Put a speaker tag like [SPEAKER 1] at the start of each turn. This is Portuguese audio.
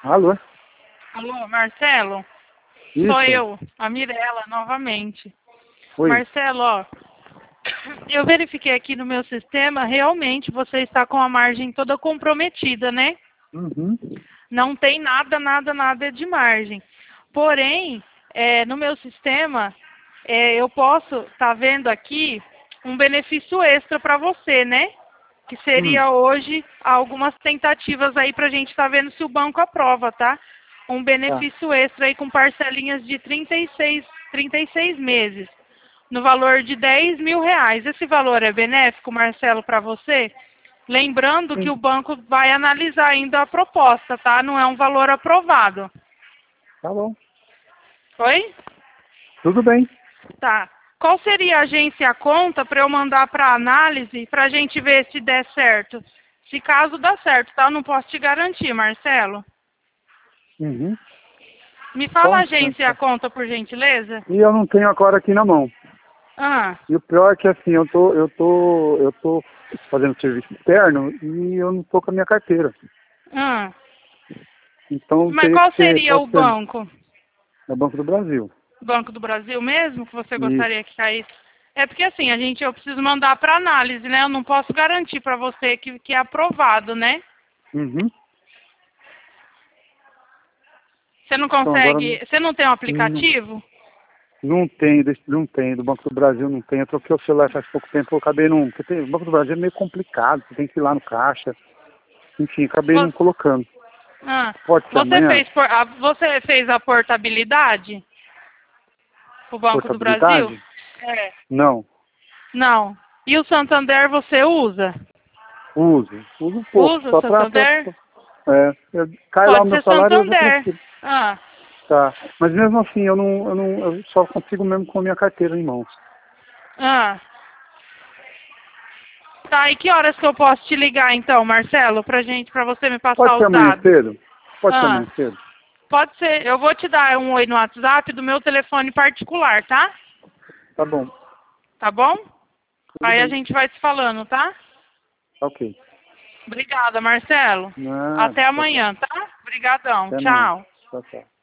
[SPEAKER 1] Alô?
[SPEAKER 2] Alô, Marcelo?
[SPEAKER 1] Isso?
[SPEAKER 2] Sou eu, a Mirella, novamente.
[SPEAKER 1] Oi.
[SPEAKER 2] Marcelo, ó, eu verifiquei aqui no meu sistema, realmente você está com a margem toda comprometida, né?
[SPEAKER 1] Uhum.
[SPEAKER 2] Não tem nada de margem. Porém, no meu sistema, eu posso estar vendo aqui um benefício extra para você, né? Que seria hoje algumas tentativas aí para a gente estar vendo se o banco aprova, tá? Um benefício extra aí com parcelinhas de 36 meses, no valor de R$ 10.000. Esse valor é benéfico, Marcelo, para você? Lembrando que o banco vai analisar ainda a proposta, tá? Não é um valor aprovado.
[SPEAKER 1] Tá bom.
[SPEAKER 2] Oi?
[SPEAKER 1] Tudo bem.
[SPEAKER 2] Tá. Qual seria a agência e a conta para eu mandar para análise para a gente ver se der certo? Se caso dá certo, tá? Eu não posso te garantir, Marcelo.
[SPEAKER 1] Uhum.
[SPEAKER 2] Me fala
[SPEAKER 1] Só
[SPEAKER 2] a
[SPEAKER 1] um
[SPEAKER 2] agência e a
[SPEAKER 1] instante.
[SPEAKER 2] conta, por gentileza.
[SPEAKER 1] E eu não tenho agora aqui na mão.
[SPEAKER 2] Ah,
[SPEAKER 1] E o pior é que assim, eu tô fazendo serviço externo e eu não tô com a minha carteira.
[SPEAKER 2] ah.
[SPEAKER 1] Então
[SPEAKER 2] Mas
[SPEAKER 1] teria
[SPEAKER 2] qual
[SPEAKER 1] que ser,
[SPEAKER 2] seria o
[SPEAKER 1] pode ser
[SPEAKER 2] banco?
[SPEAKER 1] no Banco do Brasil.
[SPEAKER 2] Banco do Brasil mesmo que você
[SPEAKER 1] Isso.
[SPEAKER 2] gostaria que caísse? É porque assim, eu preciso mandar para análise, né? Eu não posso garantir para você que é aprovado, né?
[SPEAKER 1] Uhum.
[SPEAKER 2] Você não
[SPEAKER 1] Então agora
[SPEAKER 2] consegue, você não tem um
[SPEAKER 1] não,
[SPEAKER 2] aplicativo?
[SPEAKER 1] não tem, do Banco do Brasil não tem. Eu troquei o celular faz pouco tempo, eu acabei não. Porque o Banco do Brasil é meio complicado, você tem que ir lá no caixa. Enfim, acabei não
[SPEAKER 2] Você,
[SPEAKER 1] colocando.
[SPEAKER 2] ah,
[SPEAKER 1] Pode ser amanhã?
[SPEAKER 2] você fez a portabilidade pro Banco do Brasil?
[SPEAKER 1] Portabilidade?
[SPEAKER 2] É.
[SPEAKER 1] Não.
[SPEAKER 2] Não. E o Santander você usa?
[SPEAKER 1] Uso um pouco,
[SPEAKER 2] Usa o
[SPEAKER 1] só pra
[SPEAKER 2] Santander?
[SPEAKER 1] cai lá o
[SPEAKER 2] Pode
[SPEAKER 1] meu
[SPEAKER 2] ser
[SPEAKER 1] salário e eu já
[SPEAKER 2] Santander.
[SPEAKER 1] transfiro.
[SPEAKER 2] Ah,
[SPEAKER 1] Tá. Mas mesmo assim, eu só consigo mesmo com a minha carteira em mãos.
[SPEAKER 2] ah. Tá, e que horas que eu posso te ligar então, Marcelo, pra você me passar
[SPEAKER 1] Pode ser
[SPEAKER 2] os
[SPEAKER 1] amanhã
[SPEAKER 2] dados?
[SPEAKER 1] cedo? Pode ser
[SPEAKER 2] Ah,
[SPEAKER 1] amanhã cedo?
[SPEAKER 2] pode ser. Eu vou te dar um oi no WhatsApp do meu telefone particular, tá?
[SPEAKER 1] Tá bom.
[SPEAKER 2] Tá bom?
[SPEAKER 1] Tudo
[SPEAKER 2] Aí a
[SPEAKER 1] bem.
[SPEAKER 2] gente vai se falando, tá?
[SPEAKER 1] Tá ok.
[SPEAKER 2] Obrigada, Marcelo.
[SPEAKER 1] Nada.
[SPEAKER 2] Até
[SPEAKER 1] Tchau, tchau.
[SPEAKER 2] amanhã, tá? Obrigadão.
[SPEAKER 1] Até amanhã.
[SPEAKER 2] Tchau.
[SPEAKER 1] Tchau, tchau.